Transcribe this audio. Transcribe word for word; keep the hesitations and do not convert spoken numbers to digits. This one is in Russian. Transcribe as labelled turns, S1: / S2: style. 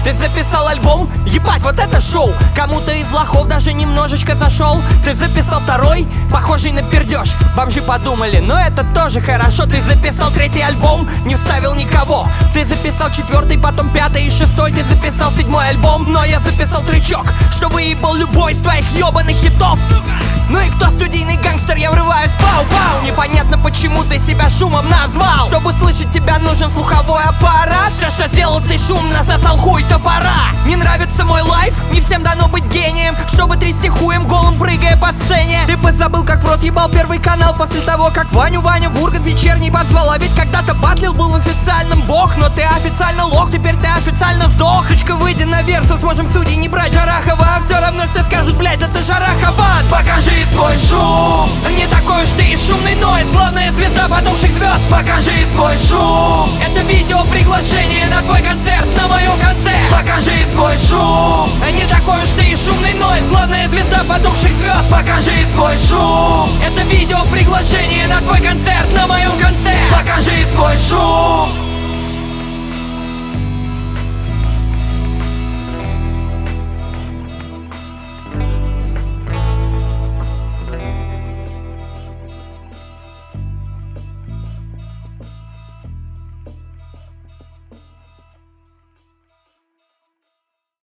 S1: Ты записал альбом? Ебать, вот это шоу! Кому-то из лохов даже немножечко зашел. Ты записал второй, похожий на пердеж. Бомжи подумали, но это тоже хорошо. Ты записал третий альбом, не вставил никого. Ты записал четвертый, потом пятый и шестой. Ты записал седьмой альбом, но я записал трючок, что выебал любой из твоих ебаных хитов. Ну и кто студийный гангстер, я врываюсь, пау-пау. Непонятно, почему ты себя шумом назвал. Чтобы слышать тебя, нужен слуховой аппарат. Все, что сделал ты, шумно сосал хуй топора. Не нравится мой лайф? Не всем дано быть гением, чтобы трясти хуем голым, прыгая по сцене. Ты бы забыл, как в рот ебал первый канал после того, как Ваню Ваня в Ургант вечерний позвал. А ведь когда-то батлил был официальным бог, но ты официально лох, теперь ты официально сдох. Сучка, выйди на версу, сможем судей не брать Жарахова. А все равно все скажут, блять, это Жарахован. Покажи свой шум, не такой уж ты и шумный нойз. Главная звезда потухших звезд, покажи свой шум. Это видео приглашение на твой концерт, на моем конце. Покажи свой шум, не такой уж ты и шумный нойз. Главная звезда потухших звезд, покажи свой шум. Это видео приглашение на твой концерт, на моем конце. Покажи свой шум.